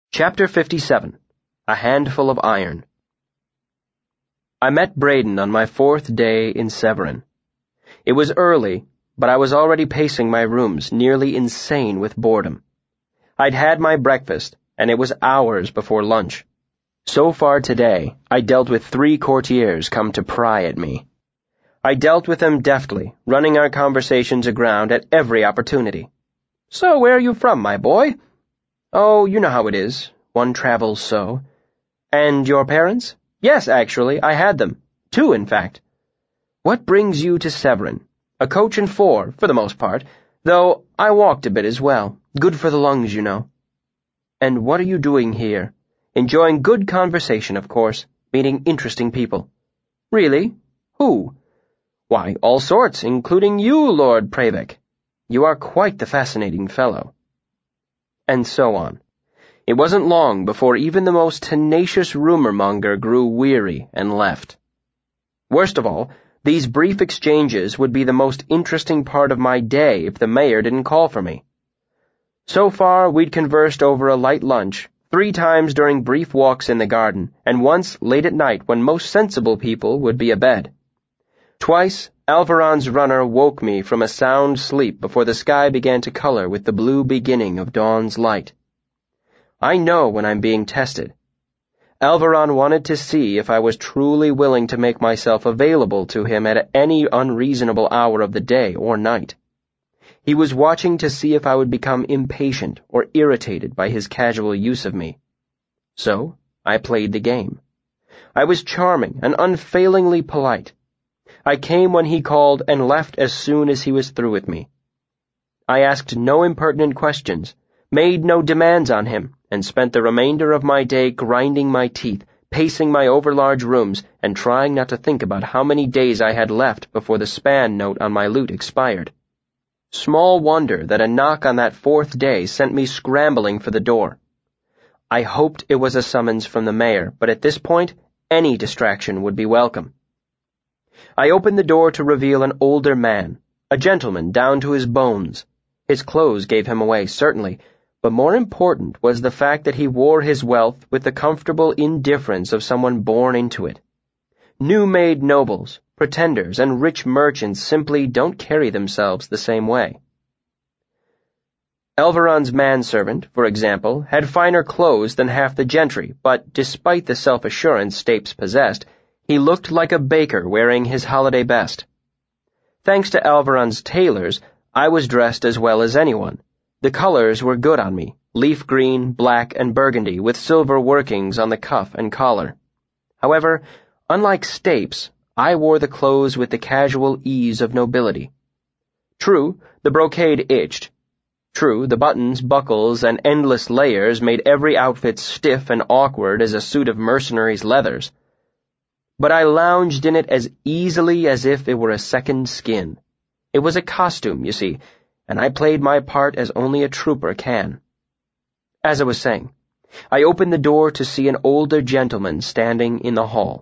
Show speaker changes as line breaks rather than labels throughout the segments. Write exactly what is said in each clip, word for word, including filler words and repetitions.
Chapter fifty-seven. A Handful of Iron. I met Braden on my fourth day in Severin. It was early, but I was already pacing my rooms, nearly insane with boredom. I'd had my breakfast, and it was hours before lunch. So far today, I dealt with three courtiers come to pry at me. I dealt with them deftly, running our conversations aground at every opportunity. "So where are you from, my boy?" "Oh, you know how it is. One travels so." "And your parents?" "Yes, actually, I had them. Two, in fact." "What brings you to Severin?" "A coach and four, for the most part, though I walked a bit as well. Good for the lungs, you know." "And what are you doing here?" "Enjoying good conversation, of course, meeting interesting people." "Really? Who?" "Why, all sorts, including you, Lord Pravik. You are quite the fascinating fellow." And so on. It wasn't long before even the most tenacious rumor-monger grew weary and left. Worst of all, these brief exchanges would be the most interesting part of my day if the mayor didn't call for me. So far, we'd conversed over a light lunch, three times during brief walks in the garden, and once late at night when most sensible people would be abed. Twice, Alvaron's runner woke me from a sound sleep before the sky began to color with the blue beginning of dawn's light. I know when I'm being tested. Alvaron wanted to see if I was truly willing to make myself available to him at any unreasonable hour of the day or night. He was watching to see if I would become impatient or irritated by his casual use of me. So, I played the game. I was charming and unfailingly polite. I came when he called and left as soon as he was through with me. I asked no impertinent questions, made no demands on him, and spent the remainder of my day grinding my teeth, pacing my overlarge rooms, and trying not to think about how many days I had left before the span note on my lute expired. Small wonder that a knock on that fourth day sent me scrambling for the door. I hoped it was a summons from the mayor, but at this point, any distraction would be welcome. I opened the door to reveal an older man, a gentleman down to his bones. His clothes gave him away, certainly, but more important was the fact that he wore his wealth with the comfortable indifference of someone born into it. New-made nobles, pretenders, and rich merchants simply don't carry themselves the same way. Alvaron's manservant, for example, had finer clothes than half the gentry, but despite the self-assurance Stapes possessed, he looked like a baker wearing his holiday best. Thanks to Alvaron's tailors, I was dressed as well as anyone. The colors were good on me, leaf green, black, and burgundy, with silver workings on the cuff and collar. However, unlike Stapes, I wore the clothes with the casual ease of nobility. True, the brocade itched. True, the buttons, buckles, and endless layers made every outfit stiff and awkward as a suit of mercenaries' leathers. But I lounged in it as easily as if it were a second skin. It was a costume, you see, and I played my part as only a trooper can. As I was saying, I opened the door to see an older gentleman standing in the hall.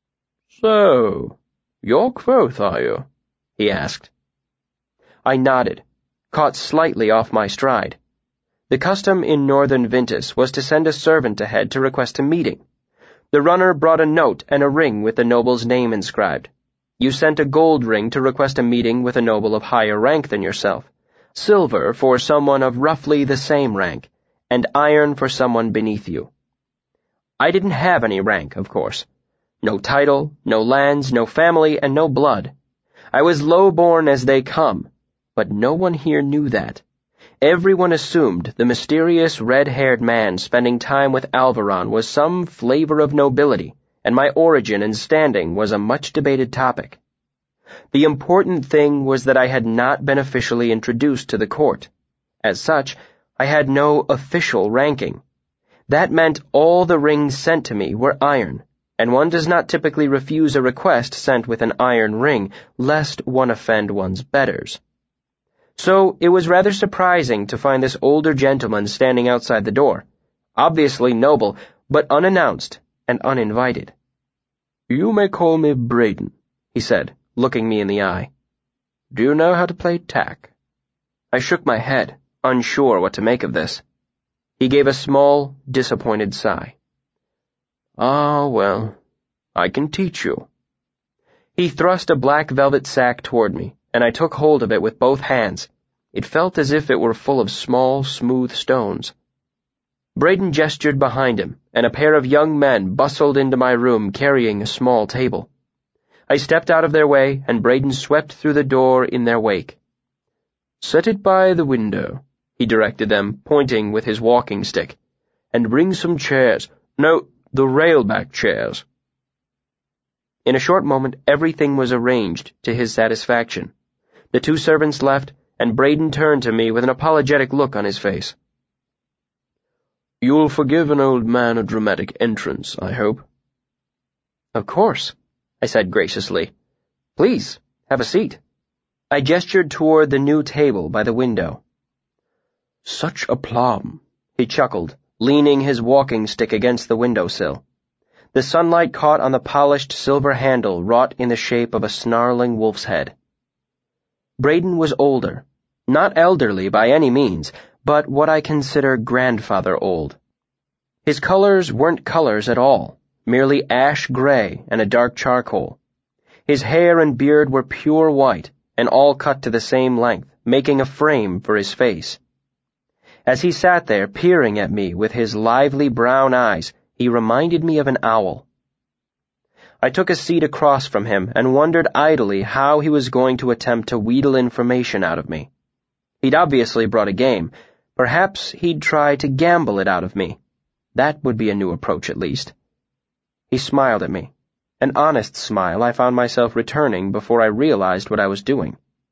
"So, you're Kvothe, are you?" he asked.
I nodded, caught slightly off my stride. The custom in northern Vintus was to send a servant ahead to request a meeting. The runner brought a note and a ring with the noble's name inscribed. You sent a gold ring to request a meeting with a noble of higher rank than yourself, silver for someone of roughly the same rank, and iron for someone beneath you. I didn't have any rank, of course. No title, no lands, no family, and no blood. I was low-born as they come, but no one here knew that. Everyone assumed the mysterious red-haired man spending time with Alvaron was some flavor of nobility, and my origin and standing was a much-debated topic. The important thing was that I had not been officially introduced to the court. As such, I had no official ranking. That meant all the rings sent to me were iron, and one does not typically refuse a request sent with an iron ring, lest one offend one's betters. So it was rather surprising to find this older gentleman standing outside the door, obviously noble, but unannounced and uninvited.
"You may call me Braden," he said, looking me in the eye. "Do you know how to play tack?"
I shook my head, unsure what to make of this. He gave a small, disappointed sigh. Ah, well, I can teach you. He thrust a black velvet sack toward me, and I took hold of it with both hands. It felt as if it were full of small, smooth stones. Braden gestured behind him, and a pair of young men bustled into my room carrying a small table. I stepped out of their way, and Braden swept through the door in their wake. "Set it by the window," he directed them, pointing with his walking stick, "and bring some chairs. No, the railback chairs." In a short moment, everything was arranged to his satisfaction. The two servants left, and Braden turned to me with an apologetic look on his face. "You'll forgive an old man a dramatic entrance, I hope." "Of course," I said graciously. "Please, have a seat." I gestured toward the new table by the window. "Such aplomb," he chuckled, leaning his walking stick against the windowsill. The sunlight caught on the polished silver handle wrought in the shape of a snarling wolf's head. Braden was older, not elderly by any means, but what I consider grandfather old. His colors weren't colors at all, merely ash gray and a dark charcoal. His hair and beard were pure white, and all cut to the same length, making a frame for his face. As he sat there peering at me with his lively brown eyes, he reminded me of an owl. I took a seat across from him and wondered idly how he was going to attempt to wheedle information out of me. He'd obviously brought a game. Perhaps he'd try to gamble it out of me. That would be a new approach, at least. He smiled at me, an honest smile I found myself returning before I realized what I was doing.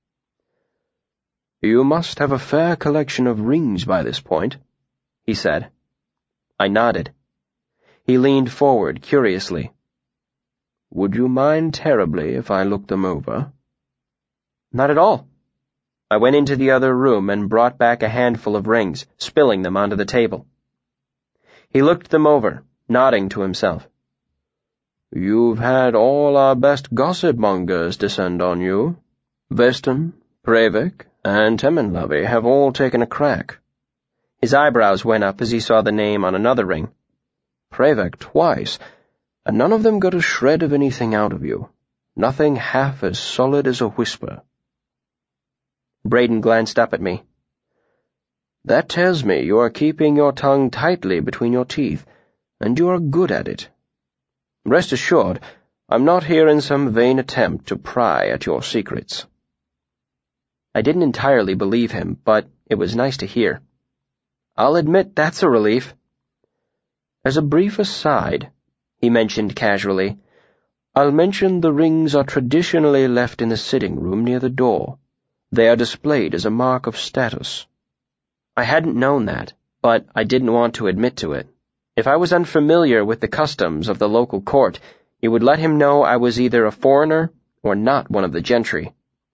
"You must have a fair collection of rings by this point," he said. I nodded. He leaned forward curiously. "Would you mind terribly if I looked them over?" "Not at all." I went into the other room and brought back a handful of rings, spilling them onto the table. He looked them over, nodding to himself. "You've had all our best gossip-mongers descend on you. Weston, Breivik, and Temmenlove have all taken a crack." His eyebrows went up as he saw the name on another ring. "Breivik twice, and none of them got a shred of anything out of you. Nothing half as solid as a whisper." Braden glanced up at me. "That tells me you are keeping your tongue tightly between your teeth, and you are good at it. Rest assured, I'm not here in some vain attempt to pry at your secrets." I didn't entirely believe him, but it was nice to hear. "I'll admit that's a relief." "As a brief aside," he mentioned casually, "I'll mention the rings are traditionally left in the sitting room near the door. They are displayed as a mark of status." I hadn't known that, but I didn't want to admit to it. If I was unfamiliar with the customs of the local court, it would let him know I was either a foreigner or not one of the gentry.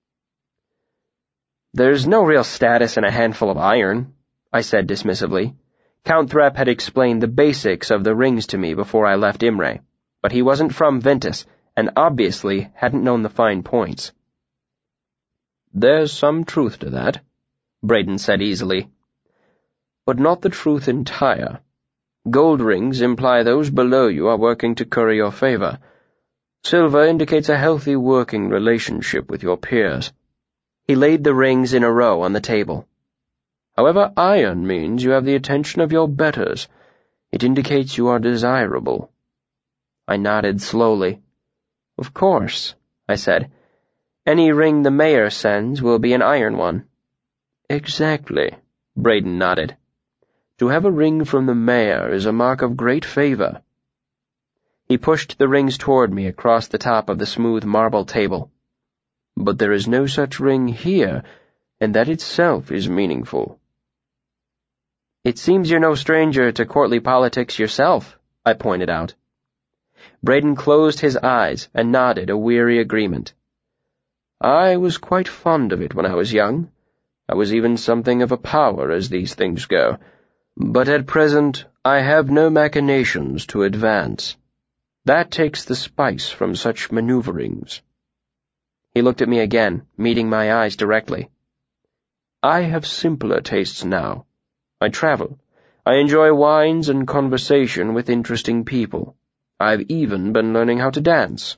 "There's no real status in a handful of iron," I said dismissively. Count Threpp had explained the basics of the rings to me before I left Imre, but he wasn't from Ventus and obviously hadn't known the fine points. "There's some truth to that," Braden said easily. "But not the truth entire. Gold rings imply those below you are working to curry your favor. Silver indicates a healthy working relationship with your peers." He laid the rings in a row on the table. "However, iron means you have the attention of your betters. It indicates you are desirable." I nodded slowly. "Of course," I said. "Any ring the mayor sends will be an iron one." "Exactly," Braden nodded. "To have a ring from the mayor is a mark of great favor." He pushed the rings toward me across the top of the smooth marble table. "But there is no such ring here, and that itself is meaningful." "It seems you're no stranger to courtly politics yourself," I pointed out. Braden closed his eyes and nodded a weary agreement. "I was quite fond of it when I was young. I was even something of a power as these things go. But at present I have no machinations to advance. That takes the spice from such maneuverings." He looked at me again, meeting my eyes directly. "I have simpler tastes now. I travel.
I enjoy wines and conversation with interesting people. I've even been learning how to dance."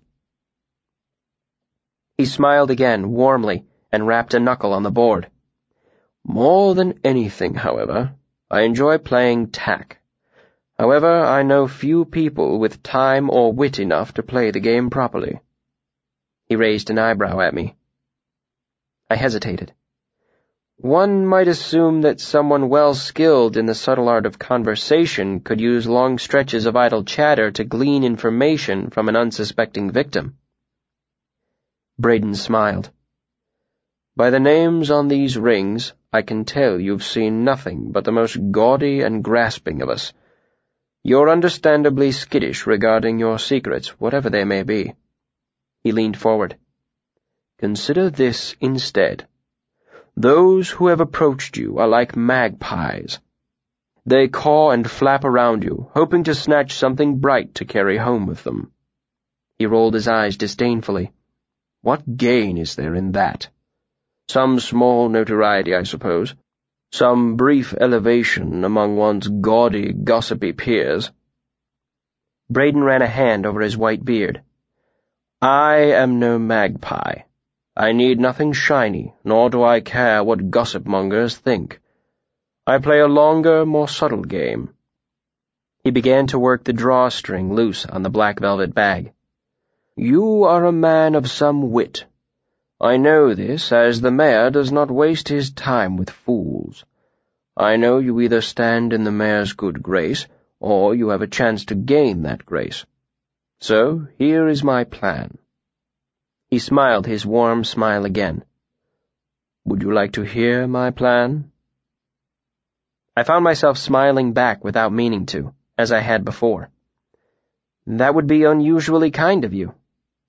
He smiled again, warmly, and rapped a knuckle on the board.
"More than anything, however, I enjoy playing tack. However, I know few people with time or wit enough to play the game properly."
He raised an eyebrow at me. I hesitated.
"One might assume that someone well skilled in the subtle art of conversation could use long stretches of idle chatter to glean information from an unsuspecting victim."
Braden smiled.
"By the names on these rings, I can tell you've seen nothing but the most gaudy and grasping of us. You're understandably skittish regarding your secrets, whatever they may be."
He leaned forward.
"Consider this instead. Those who have approached you are like magpies. They caw and flap around you, hoping to snatch something bright to carry home with them."
He rolled his eyes disdainfully.
"What gain is there in that? Some small notoriety, I suppose. Some brief elevation among one's gaudy, gossipy peers."
Braden ran a hand over his white beard.
"I am no magpie. I need nothing shiny, nor do I care what gossip-mongers think. I play a longer, more subtle game."
He began to work the drawstring loose on the black velvet bag.
"You are a man of some wit. I know this, as the mayor does not waste his time with fools. I know you either stand in the mayor's good grace, or you have a chance to gain that grace. So here is my plan."
He smiled his warm smile again.
"Would you like to hear my plan?"
I found myself smiling back without meaning to, as I had before. "That would be unusually kind of you."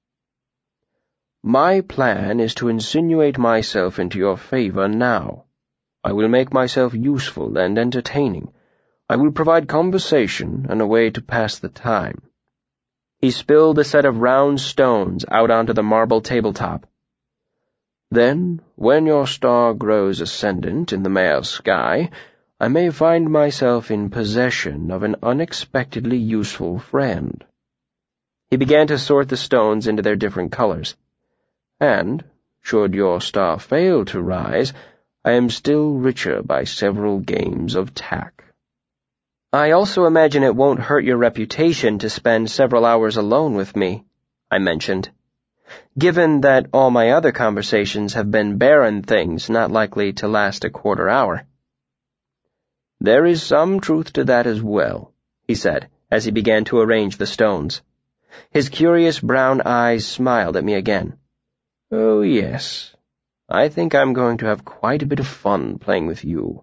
"My plan is to insinuate myself into your favor now. I will make myself useful and entertaining. I will provide conversation and a way to pass the time."
He spilled a set of round stones out onto the marble tabletop.
"Then, when your star grows ascendant in the mayor's sky, I may find myself in possession of an unexpectedly useful friend."
He began to sort the stones into their different colors.
"And, should your star fail to rise, I am still richer by several games of tack."
"I also imagine it won't hurt your reputation to spend several hours alone with me," I mentioned, "given that all my other conversations have been barren things not likely to last a quarter hour."
"There is some truth to that as well," he said,
as he began to arrange the stones. His curious brown eyes smiled at me again.
"Oh, yes. I think I'm going to have quite a bit of fun playing with you."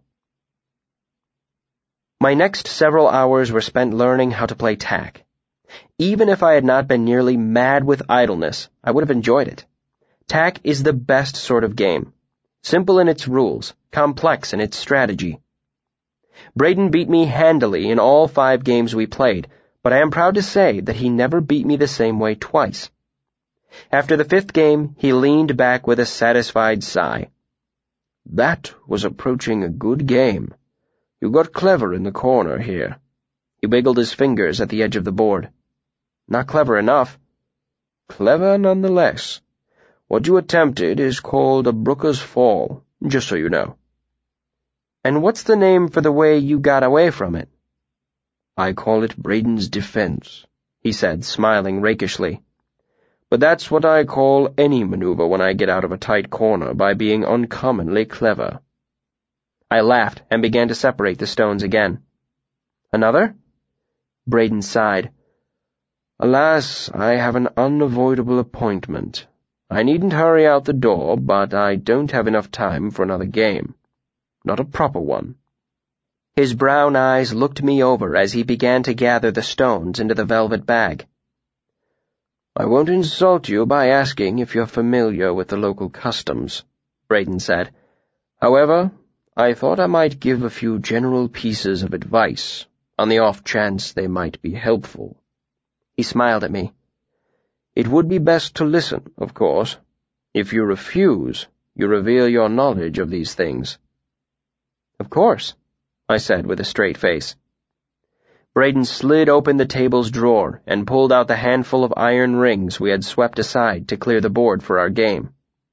My next several hours were spent learning how to play tack. Even if I had not been nearly mad with idleness, I would have enjoyed it. Tack is the best sort of game. Simple in its rules, complex in its strategy. Braden beat me handily in all five games we played, but I am proud to say that he never beat me the same way twice. After the fifth game, he leaned back with a satisfied sigh.
"That was approaching a good game. You got clever in the corner here."
He wiggled his fingers at the edge of the board. "Not clever enough."
"Clever nonetheless. What you attempted is called a Brooker's Fall, just so you know."
"And what's the name for the way you got away from it?"
"I call it Braden's Defense,"
he said, smiling rakishly.
"But that's what I call any maneuver when I get out of a tight corner by being uncommonly clever."
I laughed and began to separate the stones again. "Another?"
Braden sighed. "Alas, I have an unavoidable appointment. I needn't hurry out the door, but I don't have enough time for another game. Not a proper one."
His brown eyes looked me over as he began to gather the stones into the velvet bag.
"I won't insult you by asking if you're familiar with the local customs," Braden said. "However, I thought I might give a few general pieces of advice, on the off chance they might be helpful."
He smiled at me.
"It would be best to listen, of course. If you refuse, you reveal your knowledge of these things."
"Of course." I said with a straight face. Braden slid open the table's drawer and pulled out the handful of iron rings we had swept aside to clear the board for our game.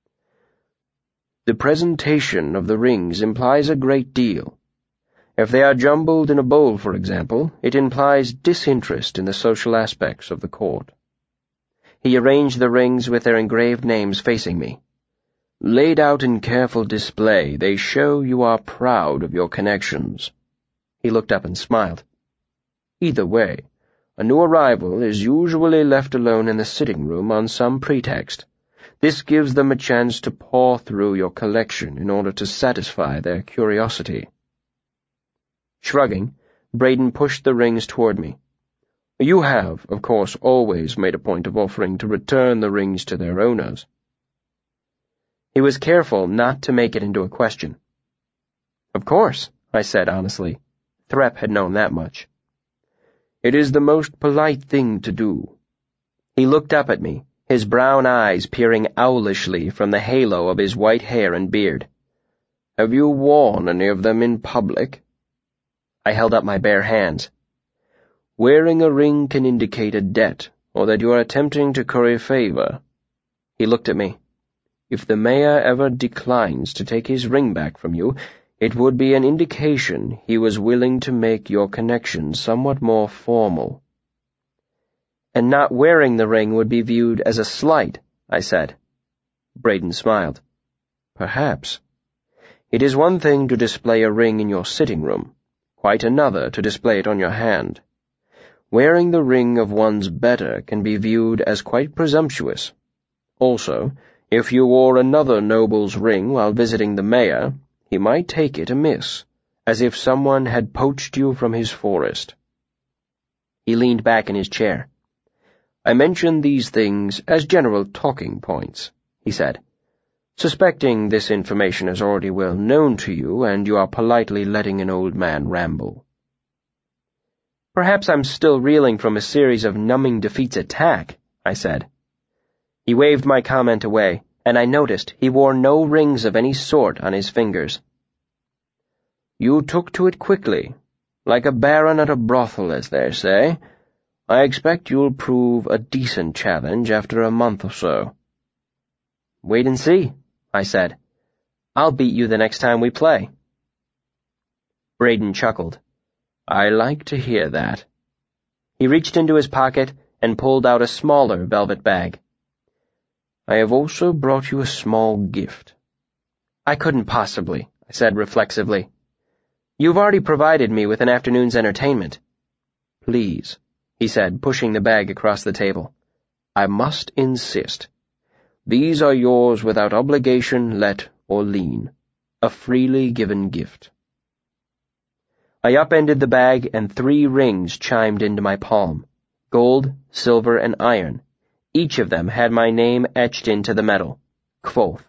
The presentation of the rings implies a great deal. If they are jumbled in a bowl, for example, it implies disinterest in the social aspects of the court. He arranged the rings with their engraved names facing me. Laid out in careful display, they show you are proud of your connections. He looked up and smiled. Either way, a new arrival is usually left alone in the sitting room on some pretext. This gives them a chance to paw through your collection in order to satisfy their curiosity. Shrugging, Braden pushed the rings toward me. You have, of course, always made a point of offering to return the rings to their owners. He was careful not to make it into a question. Of course, I said honestly. Threp had known that much. It is the most polite thing to do. He looked up at me, his brown eyes peering owlishly from the halo of his white hair and beard. Have you worn any of them in public? I held up my bare hands. Wearing a ring can indicate a debt, or that you are attempting to curry favor. He looked at me. If the mayor ever declines to take his ring back from you, it would be an indication he was willing to make your connection somewhat more formal. And not wearing the ring would be viewed as a slight, I said. Braden smiled. Perhaps. It is one thing to display a ring in your sitting room, quite another to display it on your hand. Wearing the ring of one's better can be viewed as quite presumptuous. Also, if you wore another noble's ring while visiting the mayor, he might take it amiss, as if someone had poached you from his forest. He leaned back in his chair. I mention these things as general talking points, he said, suspecting this information is already well known to you and you are politely letting an old man ramble. Perhaps I'm still reeling from a series of numbing defeats at T A C, I said. He waved my comment away, and I noticed he wore no rings of any sort on his fingers. You took to it quickly, like a baron at a brothel, as they say. I expect you'll prove a decent challenge after a month or so. Wait and see, I said. I'll beat you the next time we play. Braden chuckled. I like to hear that. He reached into his pocket and pulled out a smaller velvet bag. I have also brought you a small gift. I couldn't possibly, I said reflexively. You've already provided me with an afternoon's entertainment. Please, he said, pushing the bag across the table. I must insist. These are yours without obligation, let, or lien. A freely given gift. I upended the bag and three rings chimed into my palm. Gold, silver, and iron. Each of them had my name etched into the metal. Kvothe.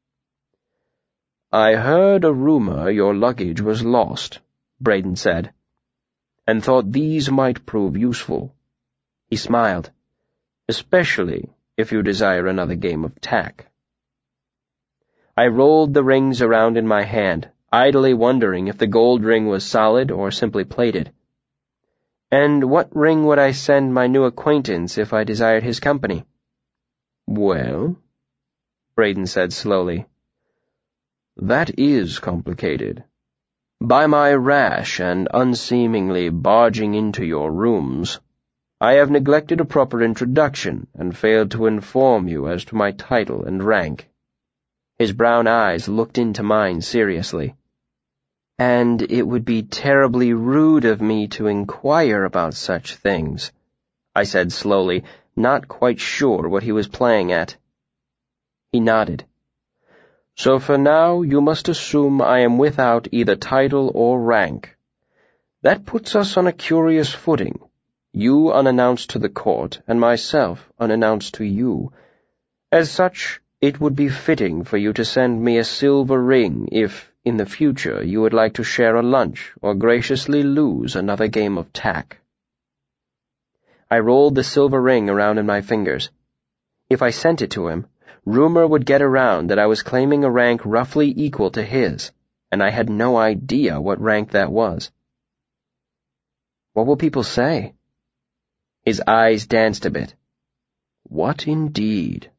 I heard a rumor your luggage was lost, Braden said, and thought these might prove useful. He smiled, especially if you desire another game of tack. I rolled the rings around in my hand, idly wondering if the gold ring was solid or simply plated. And what ring would I send my new acquaintance if I desired his company? Well, Braden said slowly, that is complicated. By my rash and unseemingly barging into your rooms, I have neglected a proper introduction and failed to inform you as to my title and rank. His brown eyes looked into mine seriously. And it would be terribly rude of me to inquire about such things, I said slowly, not quite sure what he was playing at. He nodded. So for now you must assume I am without either title or rank. That puts us on a curious footing, you unannounced to the court, and myself unannounced to you. As such, it would be fitting for you to send me a silver ring if, in the future, you would like to share a lunch or graciously lose another game of tack. I rolled the silver ring around in my fingers. If I sent it to him, rumor would get around that I was claiming a rank roughly equal to his, and I had no idea what rank that was. What will people say? His eyes danced a bit. What indeed?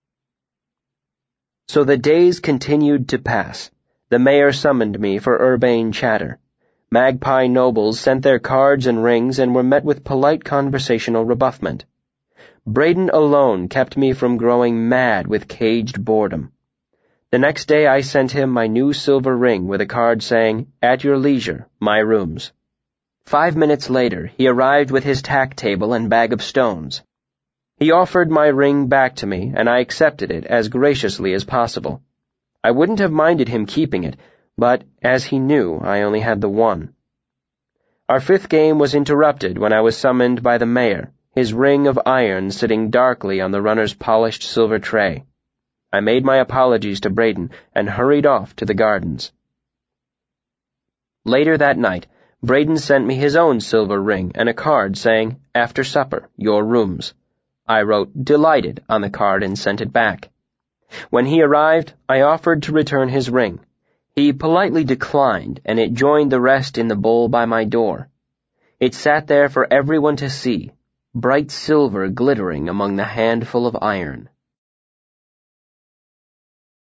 So the days continued to pass. The mayor summoned me for urbane chatter. Magpie nobles sent their cards and rings and were met with polite conversational rebuffment. Braden alone kept me from growing mad with caged boredom. The next day I sent him my new silver ring with a card saying, "At your leisure, my rooms." Five minutes later, he arrived with his tack table and bag of stones. He offered my ring back to me, and I accepted it as graciously as possible. I wouldn't have minded him keeping it, but, as he knew, I only had the one. Our fifth game was interrupted when I was summoned by the mayor, his ring of iron sitting darkly on the runner's polished silver tray. I made my apologies to Braden and hurried off to the gardens. Later that night, Braden sent me his own silver ring and a card saying, "After supper, your rooms." I wrote "delighted" on the card and sent it back. When he arrived, I offered to return his ring. He politely declined, and it joined the rest in the bowl by my door. It sat there for everyone to see, bright silver glittering among the handful of iron.